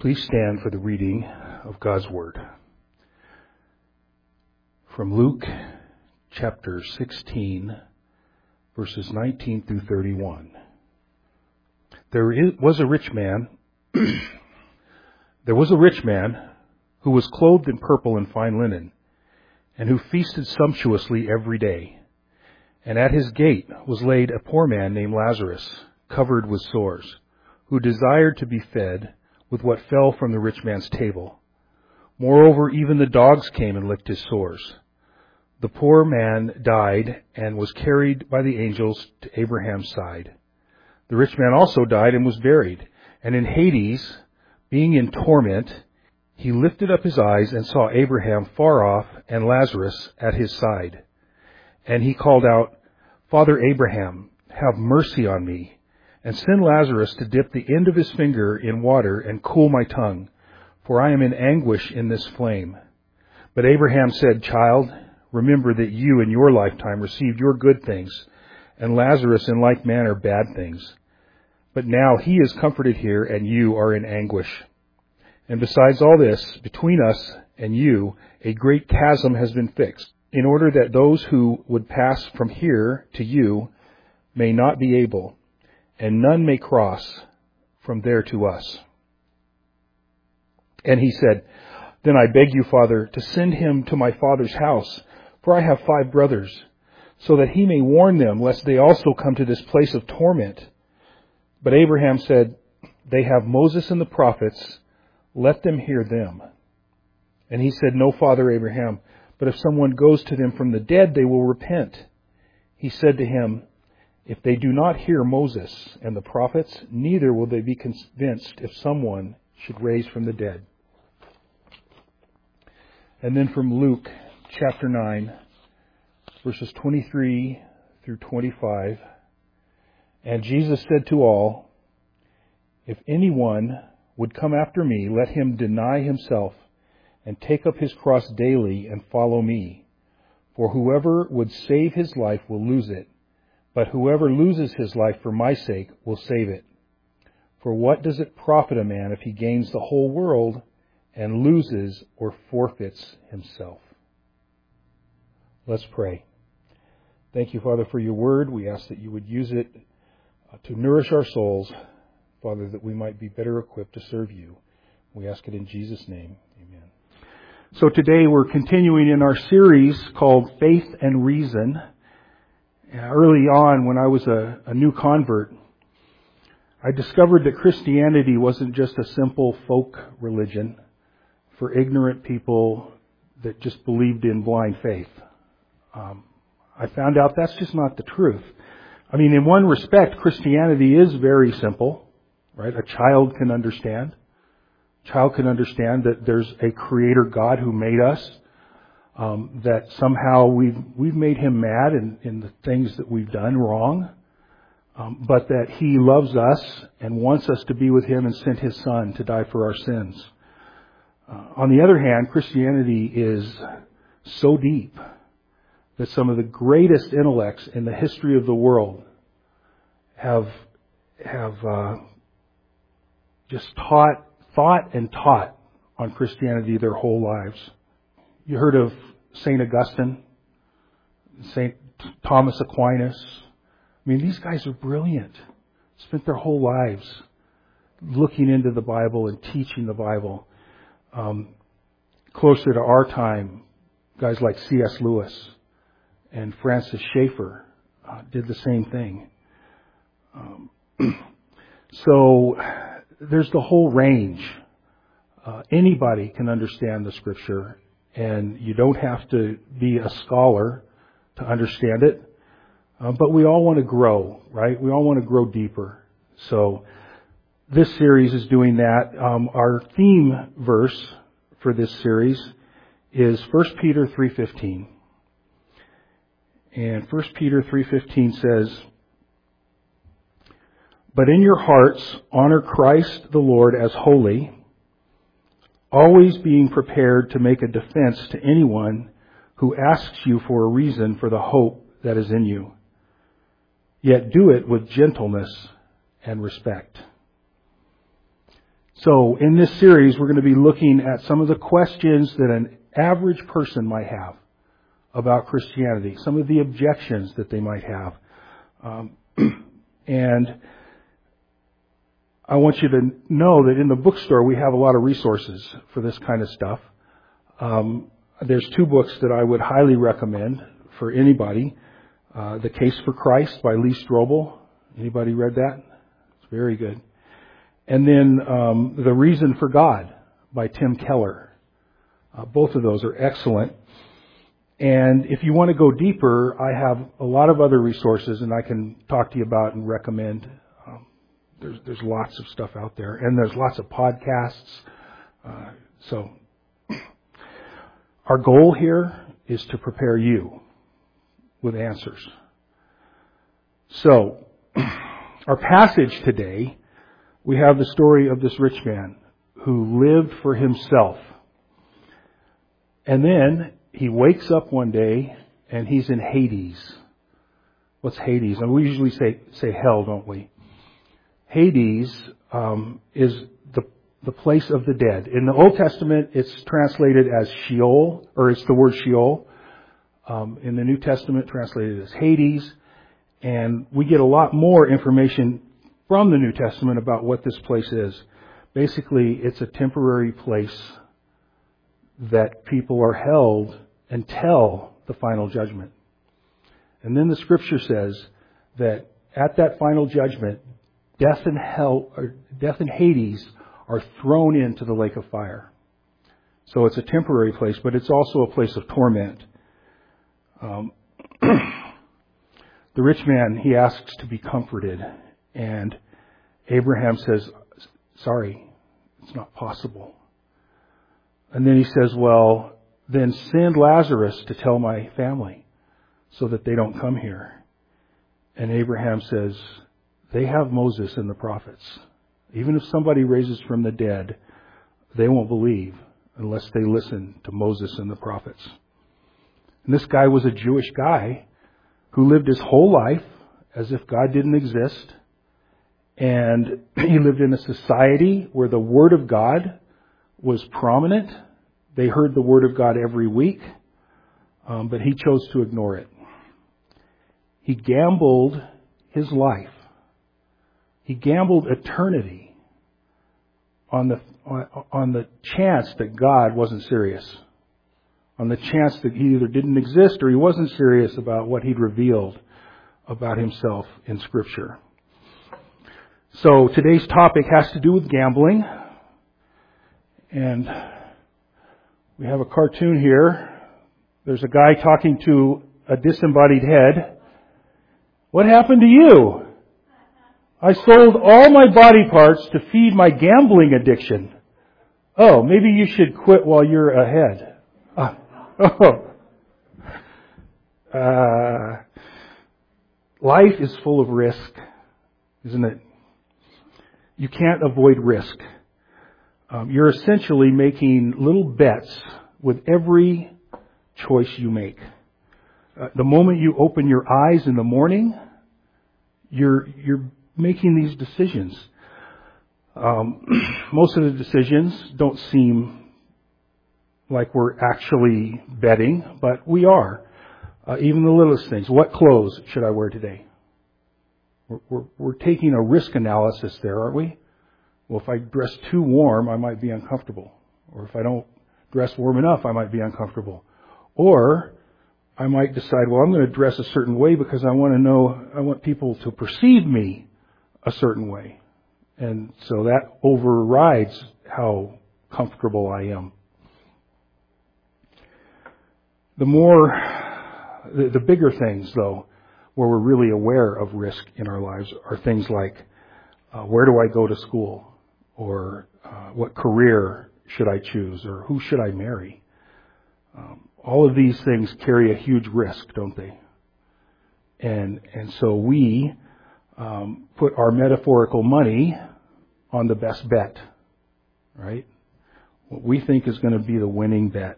Please stand for the reading of God's Word. From Luke chapter 16, verses 19 through 31. There was a rich man who was clothed in purple and fine linen, and who feasted sumptuously every day. And at his gate was laid a poor man named Lazarus, covered with sores, who desired to be fed with what fell from the rich man's table. Moreover, even the dogs came and licked his sores. The poor man died and was carried by the angels to Abraham's side. The rich man also died and was buried. And in Hades, being in torment, he lifted up his eyes and saw Abraham far off and Lazarus at his side. And he called out, "Father Abraham, have mercy on me, and send Lazarus to dip the end of his finger in water and cool my tongue, for I am in anguish in this flame." But Abraham said, "Child, remember that you in your lifetime received your good things, and Lazarus in like manner bad things. But now he is comforted here, and you are in anguish. And besides all this, between us and you, a great chasm has been fixed, in order that those who would pass from here to you may not be able, and none may cross from there to us." And he said, "Then I beg you, Father, to send him to my father's house, for I have 5 brothers, so that he may warn them, lest they also come to this place of torment." But Abraham said, "They have Moses and the prophets, let them hear them." And he said, "No, Father Abraham, but if someone goes to them from the dead, they will repent." He said to him, "If they do not hear Moses and the prophets, neither will they be convinced if someone should raise from the dead." And then from Luke chapter 9, verses 23 through 25. And Jesus said to all, "If anyone would come after me, let him deny himself and take up his cross daily and follow me. For whoever would save his life will lose it, but whoever loses his life for my sake will save it. For what does it profit a man if he gains the whole world and loses or forfeits himself?" Let's pray. Thank you, Father, for your word. We ask that you would use it to nourish our souls, Father, that we might be better equipped to serve you. We ask it in Jesus' name. Amen. So today we're continuing in our series called Faith and Reason. Early on, when I was a new convert, I discovered that Christianity wasn't just a simple folk religion for ignorant people that just believed in blind faith. I found out that's just not the truth. I mean, in one respect, Christianity is very simple, right? A child can understand. A child can understand that there's a creator God who made us, that somehow we've made him mad in the things that we've done wrong, but that he loves us and wants us to be with him and sent his son to die for our sins. On the other hand, Christianity is so deep that some of the greatest intellects in the history of the world have just thought and taught on Christianity their whole lives. You heard of St. Augustine, St. Thomas Aquinas. I mean, these guys are brilliant. Spent their whole lives looking into the Bible and teaching the Bible. Closer to our time, guys like C.S. Lewis and Francis Schaeffer did the same thing. So there's the whole range. Anybody can understand the Scripture, and you don't have to be a scholar to understand it. But we all want to grow, right? We all want to grow deeper. So this series is doing that. Our theme verse for this series is 1 Peter 3:15. And 1 Peter 3:15 says, "But in your hearts honor Christ the Lord as holy, always being prepared to make a defense to anyone who asks you for a reason for the hope that is in you. Yet do it with gentleness and respect." So in this series, we're going to be looking at some of the questions that an average person might have about Christianity, some of the objections that they might have. And I want you to know that in the bookstore we have a lot of resources for this kind of stuff. There's 2 books that I would highly recommend for anybody. The Case for Christ by Lee Strobel. Anybody read that? It's very good. And then The Reason for God by Tim Keller. Both of those are excellent. And if you want to go deeper, I have a lot of other resources and I can talk to you about and recommend. There's lots of stuff out there. And there's lots of podcasts. So our goal here is to prepare you with answers. So our passage today, we have the story of this rich man who lived for himself. And then he wakes up one day and he's in Hades. What's Hades? And we usually say hell, don't we? Hades is the place of the dead. In the Old Testament, it's translated as Sheol, or it's the word Sheol. In the New Testament, translated as Hades. And we get a lot more information from the New Testament about what this place is. Basically, it's a temporary place that people are held until the final judgment. And then the Scripture says that at that final judgment, death and Hades are thrown into the lake of fire. So it's a temporary place, but it's also a place of torment. The rich man, he asks to be comforted, and Abraham says, sorry, it's not possible. And then he says, well, then send Lazarus to tell my family so that they don't come here. And Abraham says, they have Moses and the prophets. Even if somebody raises from the dead, they won't believe unless they listen to Moses and the prophets. And this guy was a Jewish guy who lived his whole life as if God didn't exist. And he lived in a society where the Word of God was prominent. They heard the Word of God every week, but he chose to ignore it. He gambled his life. He gambled eternity on the chance that God wasn't serious. On the chance that he either didn't exist or he wasn't serious about what he'd revealed about himself in Scripture. So today's topic has to do with gambling. And we have a cartoon here. There's a guy talking to a disembodied head. What happened to you? I sold all my body parts to feed my gambling addiction. Oh, maybe you should quit while you're ahead. Life is full of risk, isn't it? You can't avoid risk. You're essentially making little bets with every choice you make. The moment you open your eyes in the morning, you're making these decisions. Most of the decisions don't seem like we're actually betting, but we are. Even the littlest things. What clothes should I wear today? We're taking a risk analysis there, aren't we? Well, if I dress too warm, I might be uncomfortable. Or if I don't dress warm enough, I might be uncomfortable. Or I might decide, well, I'm going to dress a certain way because I want people to perceive me a certain way. And so that overrides how comfortable I am. The bigger things, though, where we're really aware of risk in our lives are things like, where do I go to school? Or what career should I choose? Or who should I marry? All of these things carry a huge risk, don't they? And so we put our metaphorical money on the best bet, right? What we think is going to be the winning bet.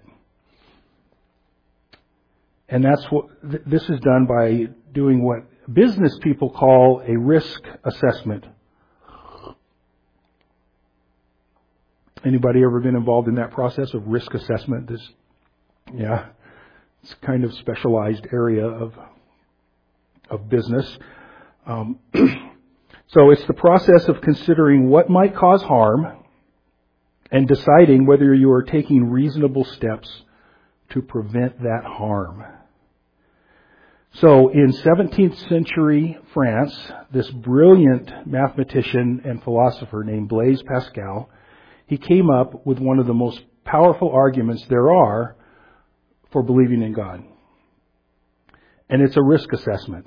And that's what this is done by doing what business people call a risk assessment. Anybody ever been involved in that process of risk assessment? It's kind of specialized area of business. So it's the process of considering what might cause harm and deciding whether you are taking reasonable steps to prevent that harm. So in 17th century France, this brilliant mathematician and philosopher named Blaise Pascal, he came up with one of the most powerful arguments there are for believing in God. And it's a risk assessment.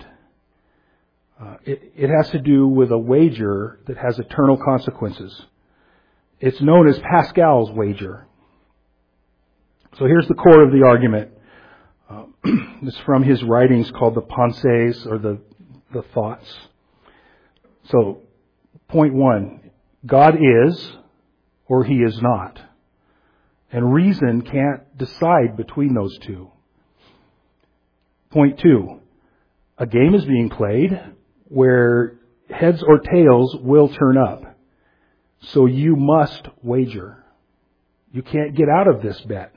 It has to do with a wager that has eternal consequences. It's known as Pascal's wager. So here's the core of the argument. It's from his writings called the Pensées, or the thoughts. So, point 1, God is, or He is not. And reason can't decide between those two. Point 2, a game is being played where heads or tails will turn up. So you must wager. You can't get out of this bet.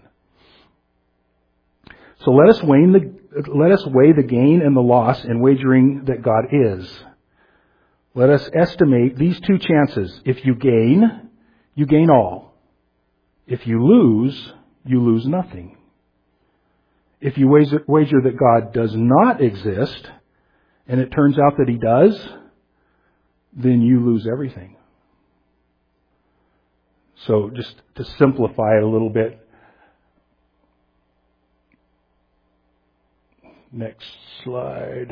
So let us weigh the gain and the loss in wagering that God is. Let us estimate these two chances. If you gain, you gain all. If you lose nothing. If you wager that God does not exist, and it turns out that He does, then you lose everything. So just to simplify it a little bit, next slide.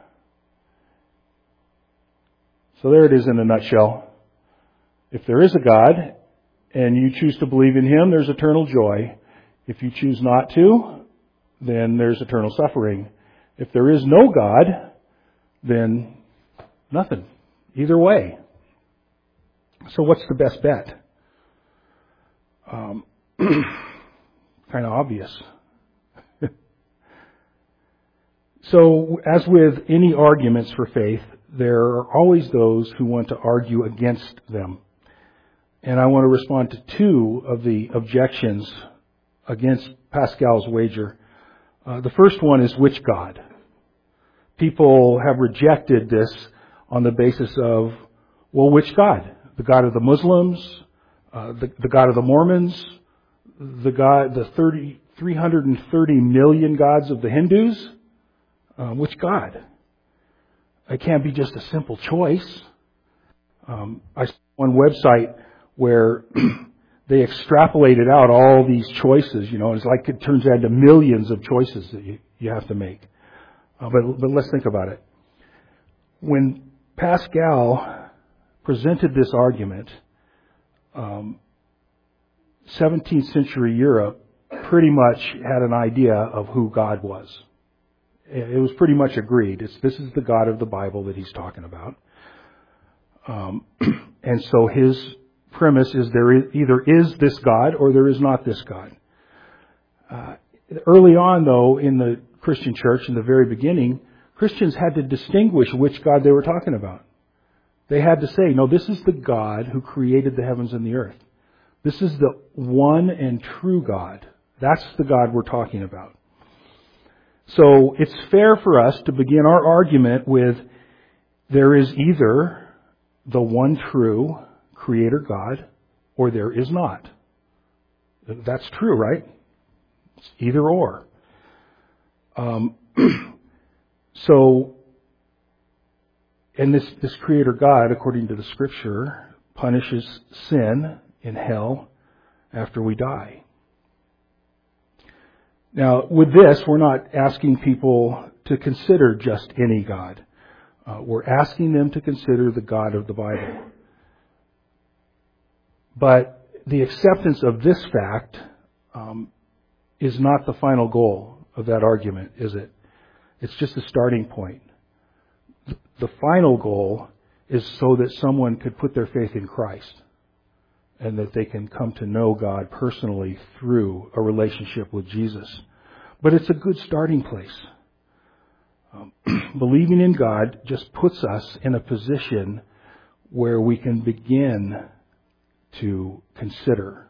So there it is in a nutshell. If there is a God and you choose to believe in Him, there's eternal joy. If you choose not to, then there's eternal suffering. If there is no God, then nothing. Either way. So what's the best bet? Kind of obvious. So, as with any arguments for faith, there are always those who want to argue against them. And I want to respond to two of the objections against Pascal's wager. The first one is which God? People have rejected this on the basis of, well, which God? The God of the Muslims? The God of the Mormons? The 330 million gods of the Hindus? Which God? It can't be just a simple choice. I saw one website where they extrapolated out all these choices. It's like it turns out into millions of choices that you have to make. But let's think about it. When Pascal presented this argument, 17th century Europe pretty much had an idea of who God was. It was pretty much agreed. This is the God of the Bible that he's talking about. And so his premise is either is this God or there is not this God. Early on, though, in the Christian church, in the very beginning, Christians had to distinguish which God they were talking about. They had to say, no, this is the God who created the heavens and the earth. This is the one and true God. That's the God we're talking about. So it's fair for us to begin our argument with there is either the one true Creator God or there is not. That's true, right? It's either or. And this Creator God, according to the Scripture, punishes sin in hell after we die. Now, with this, we're not asking people to consider just any God. We're asking them to consider the God of the Bible. But the acceptance of this fact is not the final goal of that argument, is it? It's just a starting point. The final goal is so that someone could put their faith in Christ and that they can come to know God personally through a relationship with Jesus. But it's a good starting place. Believing in God just puts us in a position where we can begin to consider.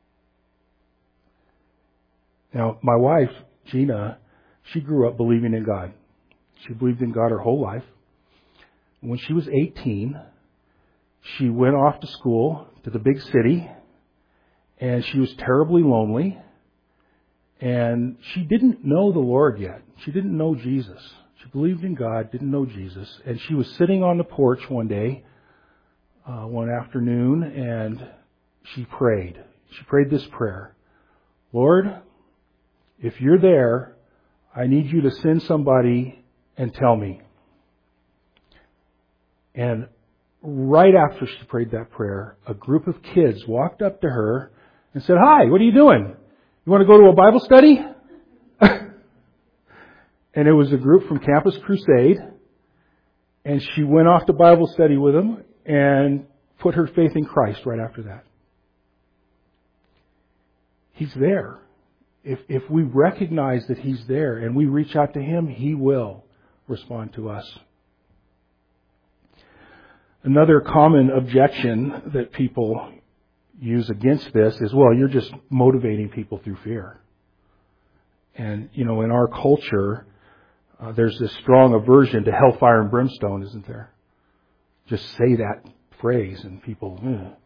Now, my wife, Gina, she grew up believing in God. She believed in God her whole life. When she was 18, she went off to school to the big city, and she was terribly lonely, and she didn't know the Lord yet. She didn't know Jesus. She believed in God, didn't know Jesus, and she was sitting on the porch one day, one afternoon, and she prayed. She prayed this prayer: Lord, if you're there, I need you to send somebody and tell me. And right after she prayed that prayer, a group of kids walked up to her and said, "Hi, what are you doing? You want to go to a Bible study?" And it was a group from Campus Crusade. And she went off to Bible study with them and put her faith in Christ right after that. He's there. If we recognize that He's there and we reach out to Him, He will respond to us. Another common objection that people use against this is, well, you're just motivating people through fear. And, in our culture, there's this strong aversion to hellfire and brimstone, isn't there? Just say that phrase and people,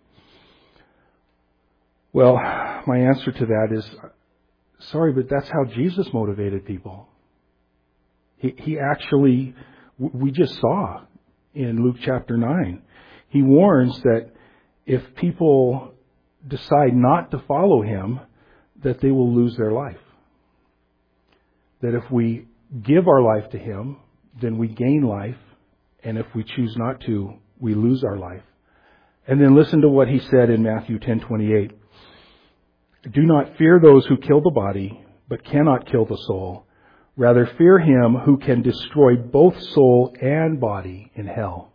Well, my answer to that is, sorry, but that's how Jesus motivated people. He actually, we just saw in Luke chapter 9, He warns that if people decide not to follow Him, that they will lose their life. That if we give our life to Him, then we gain life, and if we choose not to, we lose our life. And then listen to what He said in Matthew 10:28. Do not fear those who kill the body, but cannot kill the soul. Rather fear Him who can destroy both soul and body in hell.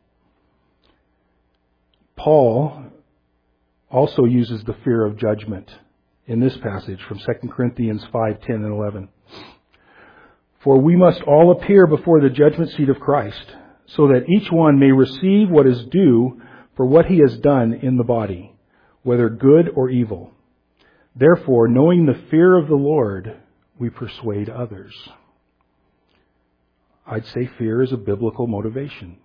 Paul also uses the fear of judgment in this passage from 2 Corinthians 5:10 and 11. For we must all appear before the judgment seat of Christ, so that each one may receive what is due for what he has done in the body, whether good or evil. Therefore, knowing the fear of the Lord, we persuade others. I'd say fear is a biblical motivation.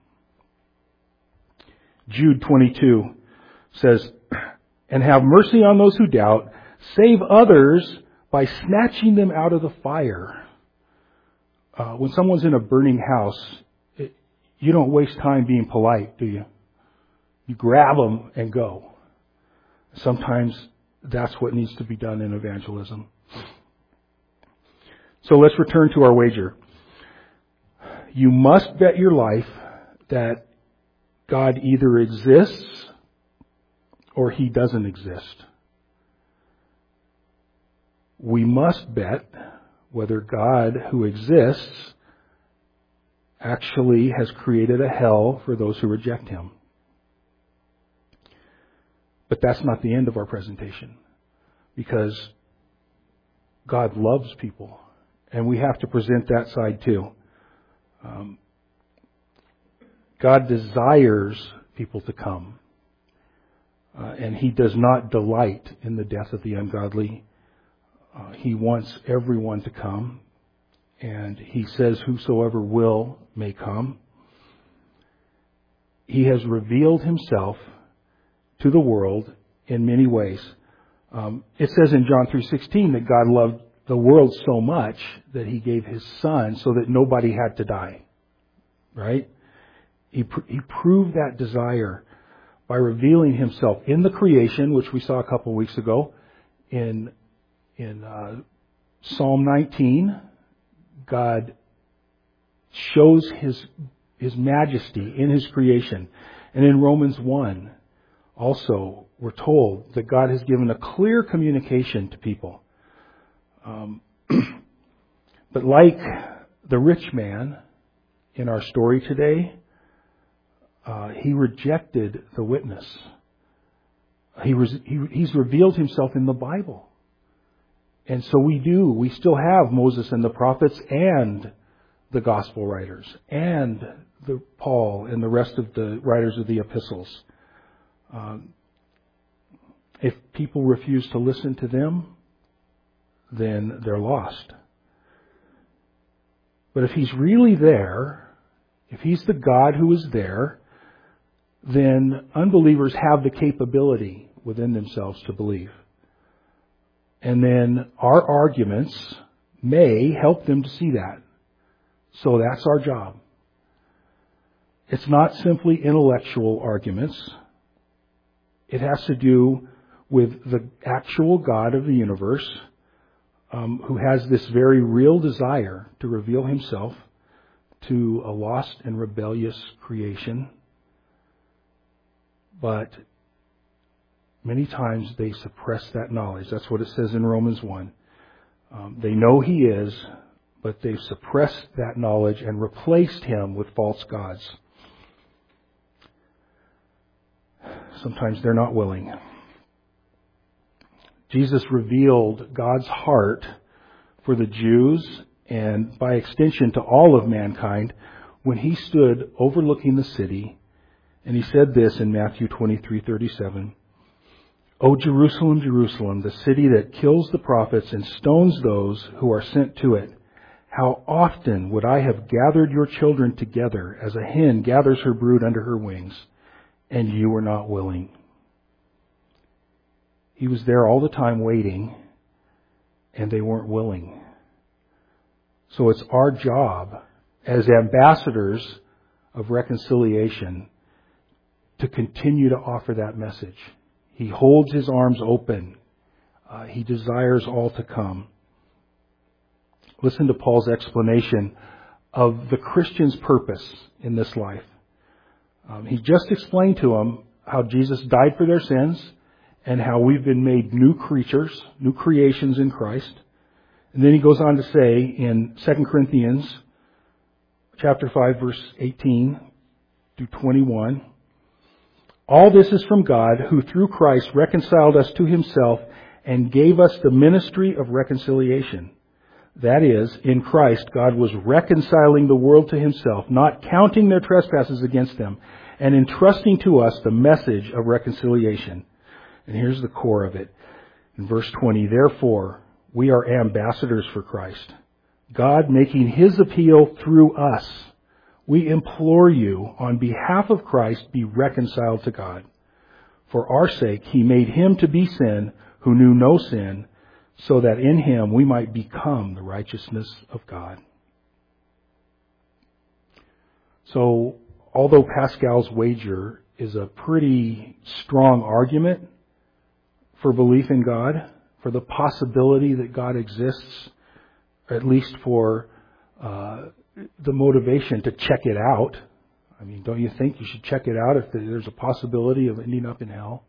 Jude 22 says, and have mercy on those who doubt, save others by snatching them out of the fire. When someone's in a burning house, you don't waste time being polite, do you? You grab them and go. Sometimes that's what needs to be done in evangelism. So let's return to our wager. You must bet your life that God either exists or He doesn't exist. We must bet whether God, who exists, actually has created a hell for those who reject Him. But that's not the end of our presentation, because God loves people, and we have to present that side too. God desires people to come, and He does not delight in the death of the ungodly. He wants everyone to come, and He says, whosoever will may come. He has revealed Himself to the world in many ways. It says in John 3:16 that God loved the world so much that He gave His Son so that nobody had to die. Right? He proved that desire by revealing Himself in the creation, which we saw a couple of weeks ago. In Psalm 19, God shows His majesty in His creation. And in Romans 1, also, we're told that God has given a clear communication to people. But like the rich man in our story today, he rejected the witness. He's revealed Himself in the Bible. And so we still have Moses and the prophets and the gospel writers and the Paul and the rest of the writers of the epistles. If people refuse to listen to them, then they're lost. But if He's really there, if He's the God who is there, then unbelievers have the capability within themselves to believe. And then our arguments may help them to see that. So that's our job. It's not simply intellectual arguments. It has to do with the actual God of the universe, who has this very real desire to reveal Himself to a lost and rebellious creation. But many times they suppress that knowledge. That's what it says in Romans 1. They know He is, but they've suppressed that knowledge and replaced Him with false gods. Sometimes they're not willing. Jesus revealed God's heart for the Jews and by extension to all of mankind when He stood overlooking the city, and He said this in Matthew 23:37. O Jerusalem, Jerusalem, the city that kills the prophets and stones those who are sent to it. How often would I have gathered your children together as a hen gathers her brood under her wings, and you were not willing. He was there all the time waiting, and they weren't willing. So it's our job as ambassadors of reconciliation to continue to offer that message. He holds His arms open. He desires all to come. Listen to Paul's explanation of the Christian's purpose in this life. He just explained to them how Jesus died for their sins and how we've been made new creatures, new creations in Christ. And then he goes on to say in 2 Corinthians chapter 5, verse 18 through 21, all this is from God, who through Christ reconciled us to Himself and gave us the ministry of reconciliation. That is, in Christ, God was reconciling the world to Himself, not counting their trespasses against them, and entrusting to us the message of reconciliation. And here's the core of it. In verse 20, therefore, we are ambassadors for Christ, God making His appeal through us. We implore you, on behalf of Christ, be reconciled to God. For our sake, He made Him to be sin who knew no sin, so that in Him we might become the righteousness of God. So, although Pascal's wager is a pretty strong argument for belief in God, for the possibility that God exists, at least for the motivation to check it out. I mean, don't you think you should check it out if there's a possibility of ending up in hell?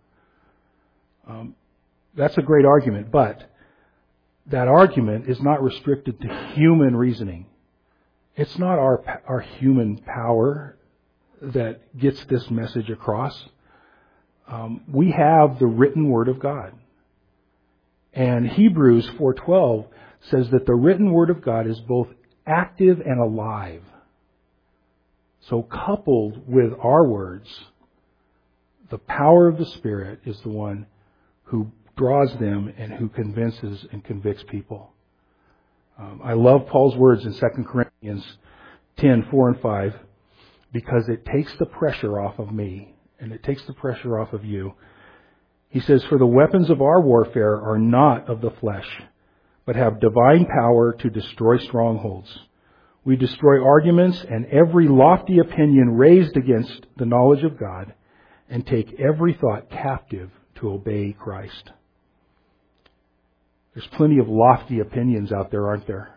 That's a great argument, but that argument is not restricted to human reasoning. It's not our human power that gets this message across. We have the written Word of God. And Hebrews 4:12 says that the written Word of God is both active and alive. So coupled with our words, the power of the Spirit is the one who draws them and who convinces and convicts people. I love Paul's words in 2 Corinthians 10:4 and 5, because it takes the pressure off of me and it takes the pressure off of you. He says, for the weapons of our warfare are not of the flesh, but have divine power to destroy strongholds. We destroy arguments and every lofty opinion raised against the knowledge of God, and take every thought captive to obey Christ. There's plenty of lofty opinions out there, aren't there?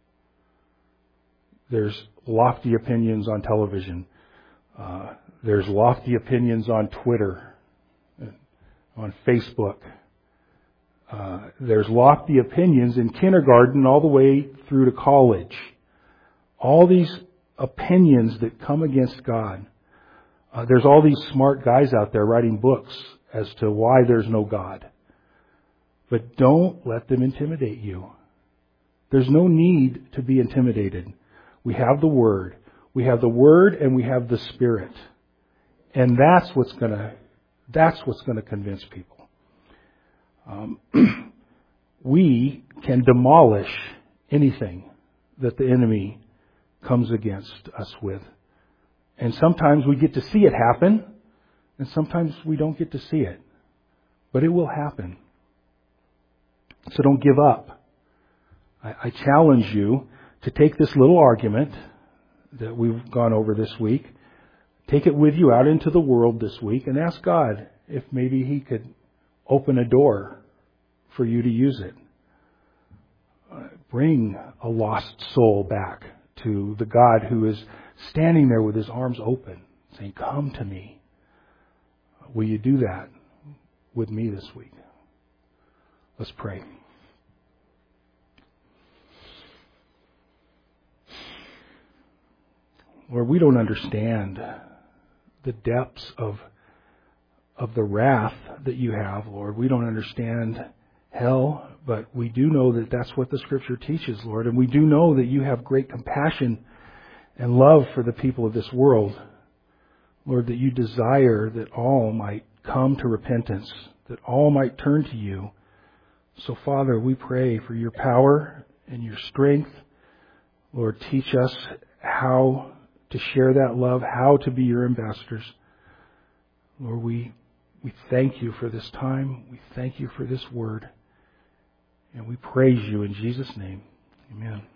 There's lofty opinions on television. There's lofty opinions on Twitter, on Facebook. There's lofty opinions in kindergarten all the way through to college. All these opinions that come against God. There's all these smart guys out there writing books as to why there's no God. But don't let them intimidate you. There's no need to be intimidated. We have the Word. We have the Word and we have the Spirit. And that's what's going to convince people. we can demolish anything that the enemy comes against us with. And sometimes we get to see it happen, and sometimes we don't get to see it. But it will happen. So don't give up. I challenge you to take this little argument that we've gone over this week, take it with you out into the world this week, and ask God if maybe He could open a door for you to use it. Bring a lost soul back to the God who is standing there with His arms open, saying, "Come to me." Will you do that with me this week? Let's pray. Lord, we don't understand the depths of the wrath that you have, Lord. We don't understand hell, but we do know that that's what the Scripture teaches, Lord. And we do know that you have great compassion and love for the people of this world. Lord, that you desire that all might come to repentance, that all might turn to you. So, Father, we pray for your power and your strength. Lord, teach us how to share that love, how to be your ambassadors. Lord, we thank you for this time. We thank you for this word. And we praise you in Jesus' name. Amen.